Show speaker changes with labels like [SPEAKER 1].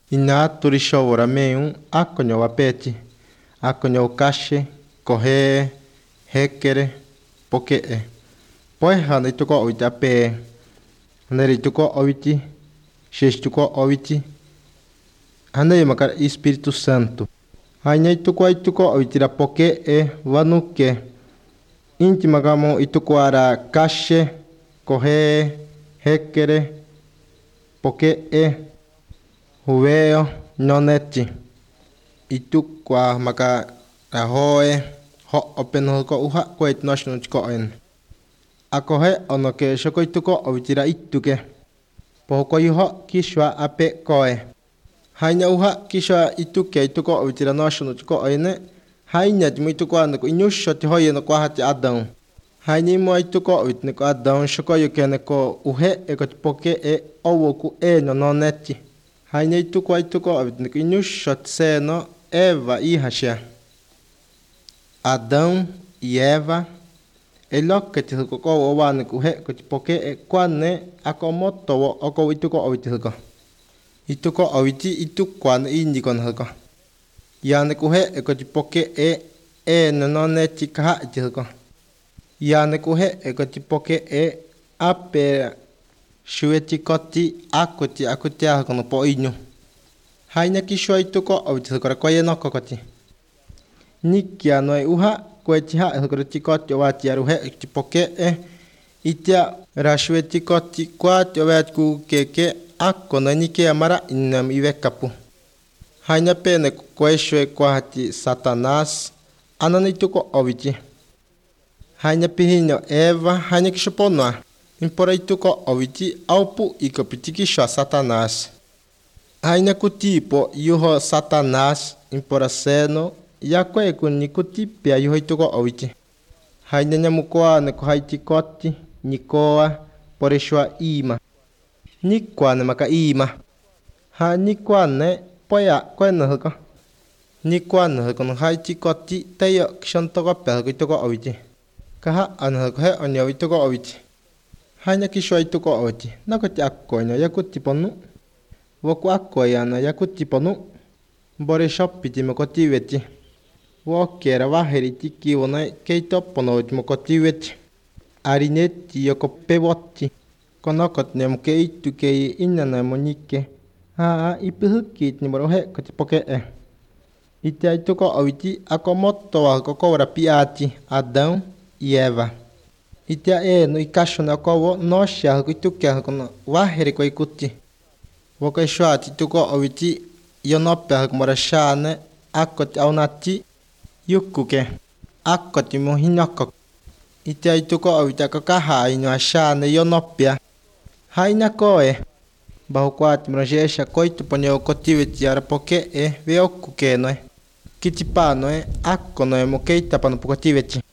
[SPEAKER 1] Ina turisho meun akonyo wapeti. Akonyo kashe, kohe, hekere, pokee. Poeha na ituko oviti ape. Nere ituko oviti. Sheshtuko oviti. Hane makar Espírito Santo. Haina ituko oviti ra pokee, vanuke. Inti magamo ituko ara kashe, kohe, hekere, pokee. Huveo noneti itukwa maka ahoe ho open ko uha kwet national ko en akohe onoke shoko ituko ovitira ituke poko yuho kishwa ape koe haina uha kishwa ituke ituko ovitira national ko ene haina timo ituko anko inyusho ti hoye no kwa hati adão haini mo ituko ovitne ko adão shoko yukene ko uhe e ko poke e owoku e no noneti haina ituko ovitne ko inyusho tseno Eva e Rachel. Adão e Eva. Eloque te ko o wan ku he ko poke e kwane akomoto o ko ituko oviti ko. Ituko oviti itukwan indi kon ko. Yane ku he ko poke e no ne tika ti ko. Yane ku he ko poke e ape shueti koti akuti ko no po inyu. Haina kishwa ituko oviti ko ko yeno kokoti. Nikia no uha kwetiha hokoti koti wati aruhe tipoke itia rashweti koti kwati wat ku keke akona nike amara inam ivekapu. Haina pene kweshwe kwati Satanás anani ituko oviti. Haina pihinyo Eva haina kishoponwa. Impora ituko oviti aupu ikopitiki shwa Satanás. Haina kutipo yuho Satanás impora seno yakwe kunikutipia yuho ituko oviti. Haina nyamukoa ne haiti koti nikoa poreshwa ima. Nikwane maka ima. Ha nikwane poya kwena hoko. Nikwane hoko no haiti koti teyo kishantoko pe ituko oviti. Kaha anhoko he onyo ituko oviti. Haina kishwa ituko oviti. Nakoti akkoino yakutiponu. Woku akkoyana yakutiponu. Bore shoppiti mokotiveti. Wokera waheriti kiwona keito ponoit mokotiveti. Arineti yoko pevoti. Konokot nemke itu ke inana monike. Ipuhukit ni morohe kotipoke Ite ituko oviti akomoto wa kokora piati Adão e Eva. Ite no ikasho na kowo nosha kuituke kono wahere ko ikuti. Woka shwati ituko oviti yonope morashane akoti aunati yukuke akoti mohinoko. Ite ituko oviti kakaha ino ashane yonopia. Haina koe. Bahukwati mrajesha koitu ponyo kotiveti arapoke veokuke noe. Kitipano akono mokeita pano pokotiveti.